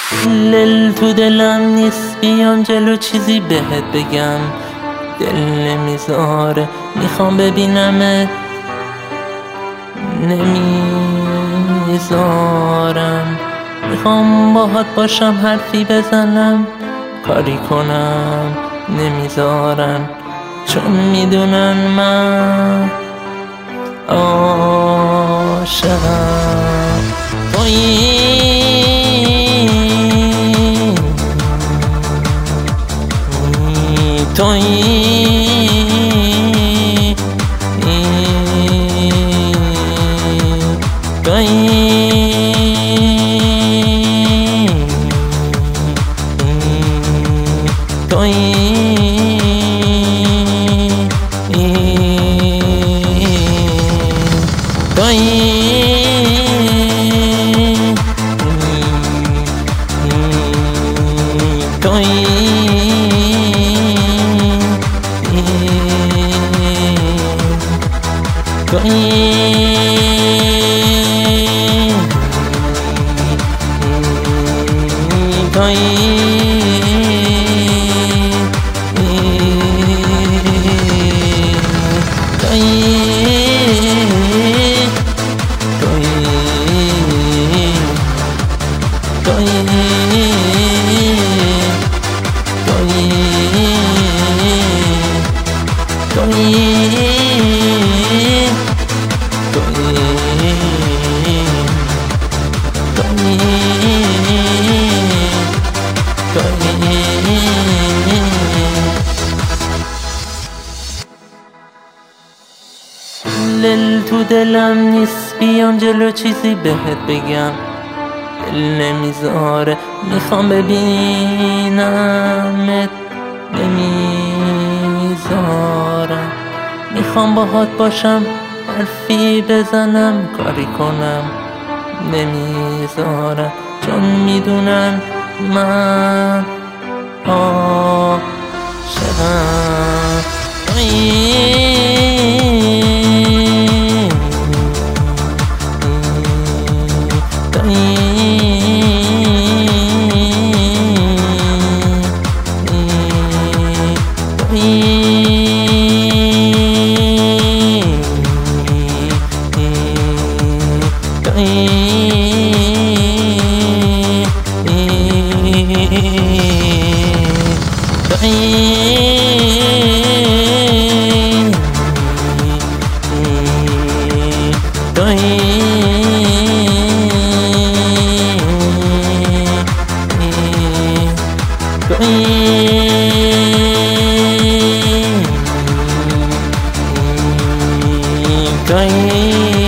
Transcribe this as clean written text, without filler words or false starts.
دل تو دلم نیست بیام جلو چیزی بهت بگم، دل نمیذاره میخوام ببینمت نمیذارم، میخوام باهات باشم حرفی بزنم کاری کنم نمیذارن، چون میدونن من عاشقم تویی دل تو دلم نیست بیام جلو چیزی بهت بگم، دل نمیذاره میخوام ببینمت نمیذارم، میخوام باهات باشم حرفی بزنم کاری کنم نمیذارم، چون میدونن من عاشقم going